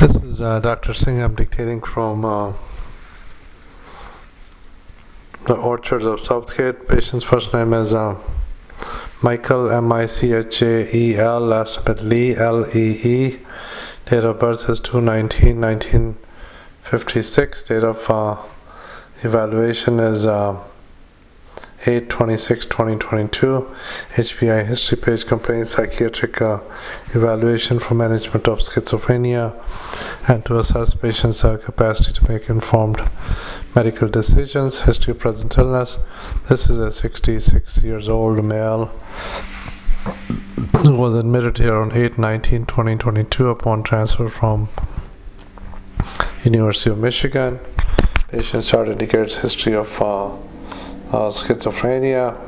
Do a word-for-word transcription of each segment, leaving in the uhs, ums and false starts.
This is uh, Doctor Singh. I'm dictating from uh, the Orchards of Southgate. Patient's first name is uh, Michael, M I C H A E L, last name Lee, L E E. Date of birth is two nineteen nineteen fifty-six. Date of uh, evaluation is uh, eight twenty-six twenty twenty-two. H P I history page contains psychiatric uh, evaluation for management of schizophrenia and to assess patients' uh, capacity to make informed medical decisions. History of present illness. This is a sixty-six years old male who was admitted here on eight nineteen twenty twenty-two upon transfer from University of Michigan. Patient chart indicates history of uh, uh, schizophrenia,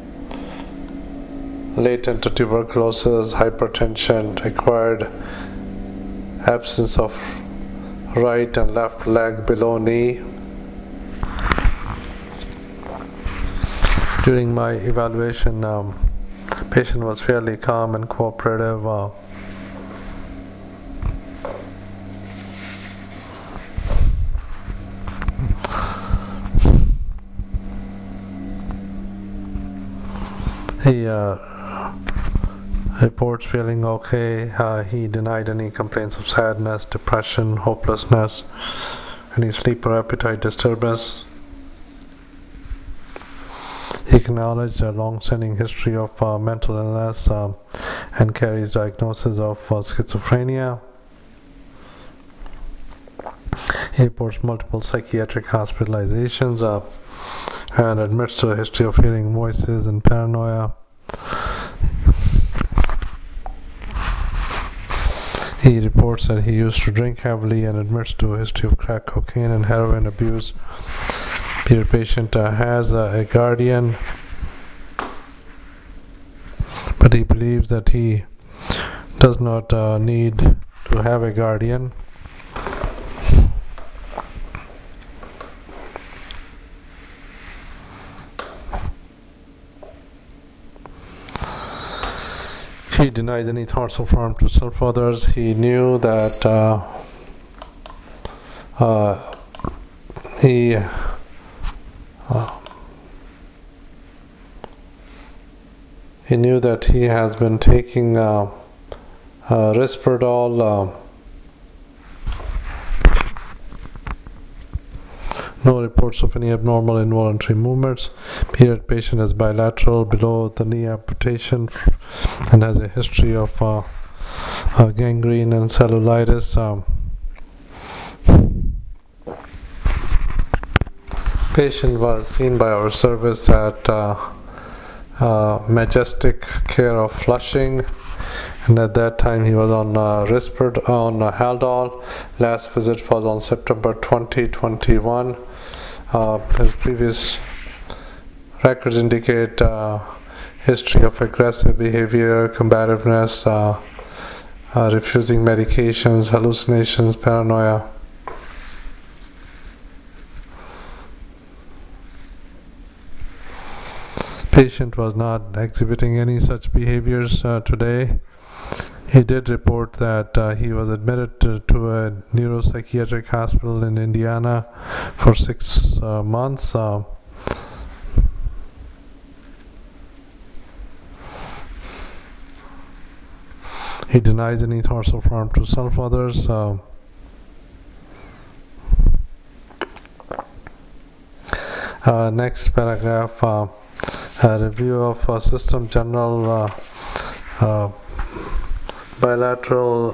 latent tuberculosis, hypertension, acquired absence of right and left leg below knee. During my evaluation, um, patient was fairly calm and cooperative. Uh, he uh, reports feeling okay. Uh, he denied any complaints of sadness, depression, hopelessness, any sleep or appetite disturbance. He acknowledged a long-standing history of uh, mental illness um, and carries diagnosis of uh, schizophrenia. He reports multiple psychiatric hospitalizations uh, and admits to a history of hearing voices and paranoia. He reports that he used to drink heavily and admits to a history of crack cocaine and heroin abuse. The patient uh, has uh, a guardian, but he believes that he does not uh, need to have a guardian. He denies any thoughts of harm to self or others. He knew that uh, uh, he uh, he knew that he has been taking uh, uh, Risperdal. Uh, No reports of any abnormal involuntary movements. Period patient has bilateral below the knee amputation and has a history of uh, uh, gangrene and cellulitis. Um, patient was seen by our service at uh, uh, Majestic Care of Flushing, and at that time he was on uh, Risperdal, on uh, Haldol. Last visit was on September twenty twenty-one. Uh, his previous records indicate uh, history of aggressive behavior, combativeness, uh, uh, refusing medications, hallucinations, paranoia. Patient was not exhibiting any such behaviors uh, today. He did report that uh, he was admitted to, to a neuropsychiatric hospital in Indiana for six uh, months. Uh, he denies any thoughts of harm to self or others. Uh, uh, next paragraph, uh, a review of uh, System General uh, uh, bilateral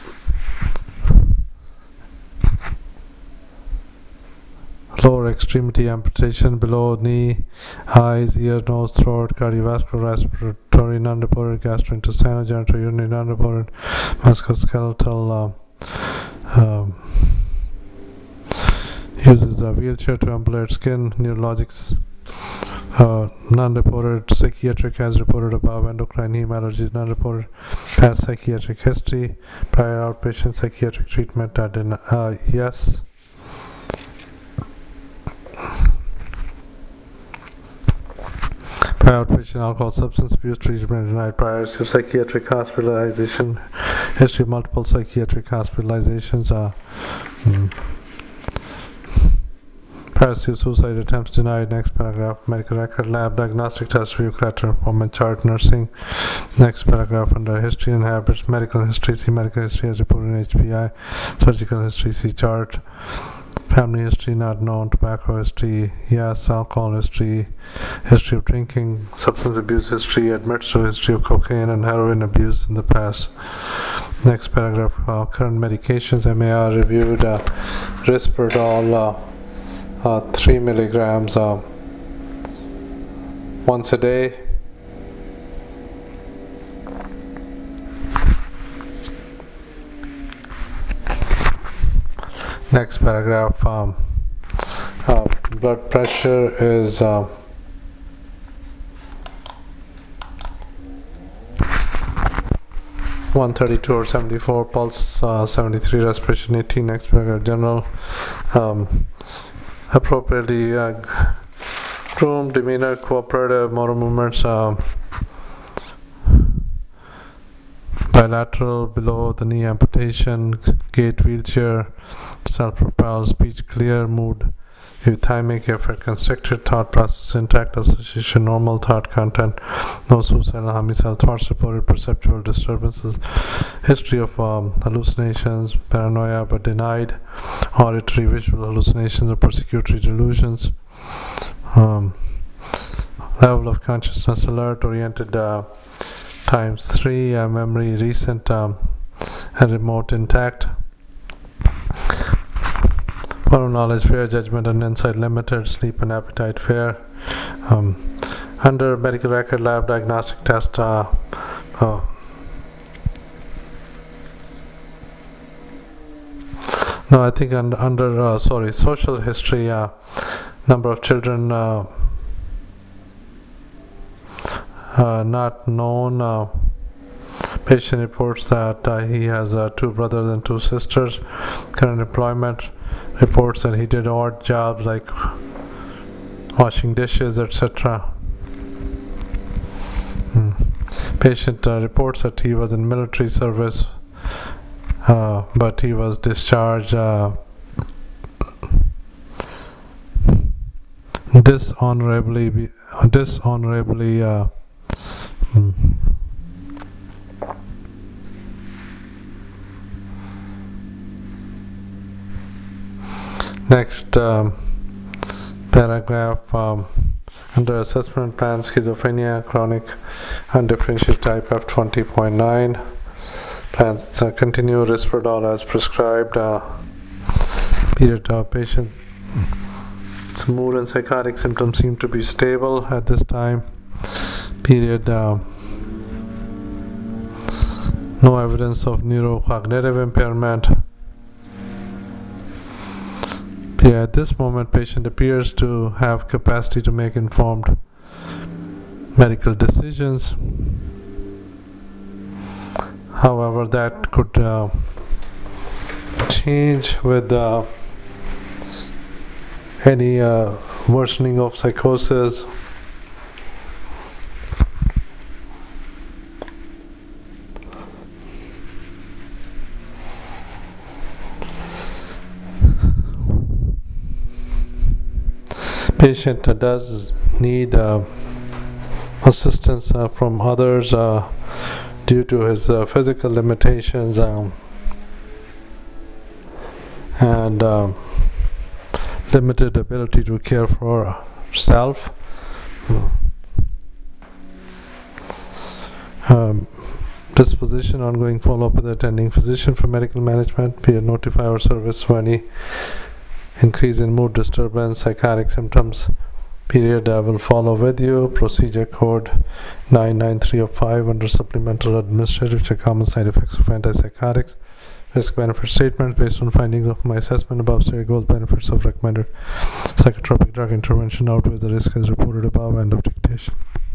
lower extremity amputation below knee, eyes, ear, nose, throat, cardiovascular, respiratory, non-reported gastrointestinal, genitourinary, non-reported musculoskeletal. Uh, um, uses a wheelchair to ambulate skin, neurologics. Uh, non-reported psychiatric as reported above, endocrine heme allergies non-reported, has psychiatric history, prior outpatient psychiatric treatment uh, den- uh, yes. Prior outpatient alcohol substance abuse treatment denied, prior to psychiatric hospitalization history of multiple psychiatric hospitalizations, uh, mm, Parasitic suicide attempts denied. Next paragraph. Medical record lab diagnostic test review character performance chart nursing. Next paragraph under history and habits. Medical history. See medical history as reported in H P I. Surgical history. See chart. Family history not known. Tobacco history yes. Alcohol history. History of drinking. Substance abuse history. Admits to history of cocaine and heroin abuse in the past. Next paragraph. Uh, current medications. M A R reviewed. Uh, Risperdal. Uh, Uh, three milligrams uh, once a day. Next paragraph. Um, uh, blood pressure is uh, one thirty-two or seventy-four, pulse uh, seventy-three, respiration eighteen. Next paragraph. General um, appropriately uh, groomed, demeanor, cooperative, motor movements, uh, bilateral, below the knee amputation, gait, wheelchair, self-propelled, speech clear, mood euthymic, effort constricted, thought process intact, association normal, thought content, no suicidal, homicidal thoughts reported, perceptual disturbances, history of um, hallucinations, paranoia but denied, auditory, visual hallucinations or persecutory delusions, um, level of consciousness alert, oriented uh, times three, uh, memory recent um, and remote intact, moral knowledge fair, judgment and insight limited, sleep and appetite fair. Um, under medical record lab diagnostic test, uh, uh, no I think under, under uh, sorry social history, uh, number of children uh, uh, not known. uh, Patient reports that uh, he has uh, two brothers and two sisters. Current employment reports that he did odd jobs like washing dishes, et cetera. Hmm. Patient uh, reports that he was in military service, uh, but he was discharged uh, dishonorably. Dishonorably. Uh, hmm. Next um, paragraph, um, under assessment plan, schizophrenia, chronic undifferentiated type F twenty point nine. Plans uh, continue Risperdal as prescribed. Uh, period of patient. Mood and psychotic symptoms seem to be stable at this time. Period. Uh, no evidence of neurocognitive impairment. Yeah, at this moment, patient appears to have capacity to make informed medical decisions. However, that could uh, change with uh, any uh, worsening of psychosis. Patient uh, does need uh, assistance uh, from others uh, due to his uh, physical limitations um, and uh, limited ability to care for self. Um, disposition, ongoing follow-up with the attending physician for medical management. Peer notify our service for any increase in mood disturbance, psychotic symptoms. Period uh, will follow with you. Procedure code nine nine three oh five under supplemental administrative, which are common side effects of antipsychotics. Risk benefit statements based on findings of my assessment above stated goals, benefits of recommended psychotropic drug intervention outweigh the risk as reported above. End of dictation.